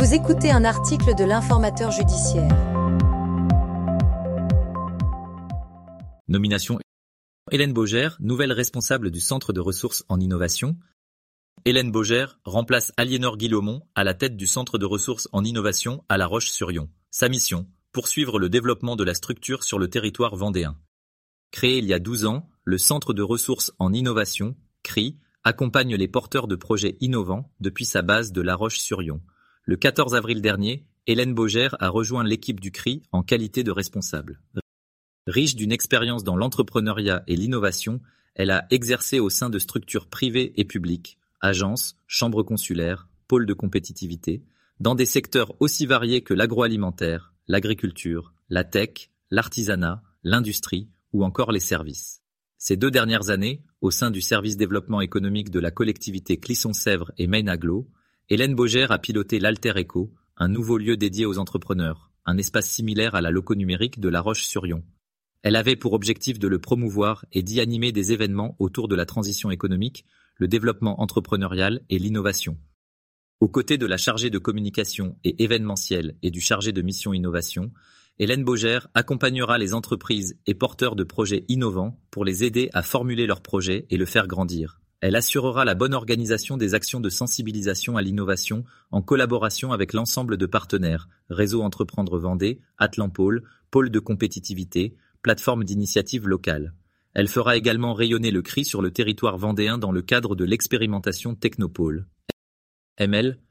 Vous écoutez un article de l'Informateur judiciaire. Nomination Hélène Baugère, nouvelle responsable du Centre de ressources en innovation. Hélène Baugère remplace Aliénor Guillaumont à la tête du Centre de ressources en innovation à La Roche-sur-Yon. Sa mission, poursuivre le développement de la structure sur le territoire vendéen. Créé il y a 12 ans, le Centre de ressources en innovation, CRI, accompagne les porteurs de projets innovants depuis sa base de La Roche-sur-Yon. Le 14 avril dernier, Hélène Baugère a rejoint l'équipe du CRI en qualité de responsable. Riche d'une expérience dans l'entrepreneuriat et l'innovation, elle a exercé au sein de structures privées et publiques, agences, chambres consulaires, pôles de compétitivité, dans des secteurs aussi variés que l'agroalimentaire, l'agriculture, la tech, l'artisanat, l'industrie ou encore les services. Ces 2 dernières années, au sein du service développement économique de la collectivité Clisson-Sèvres et Maine-Aglo, Hélène Baugère a piloté l'Alter Eco, un nouveau lieu dédié aux entrepreneurs, un espace similaire à la loco numérique de La Roche-sur-Yon. Elle avait pour objectif de le promouvoir et d'y animer des événements autour de la transition économique, le développement entrepreneurial et l'innovation. Aux côtés de la chargée de communication et événementiel et du chargé de mission innovation, Hélène Baugère accompagnera les entreprises et porteurs de projets innovants pour les aider à formuler leurs projets et le faire grandir. Elle assurera la bonne organisation des actions de sensibilisation à l'innovation en collaboration avec l'ensemble de partenaires, Réseau Entreprendre Vendée, Atlanpôle, Pôle de compétitivité, plateforme d'initiatives locales. Elle fera également rayonner le CRI sur le territoire vendéen dans le cadre de l'expérimentation Technopôle. ML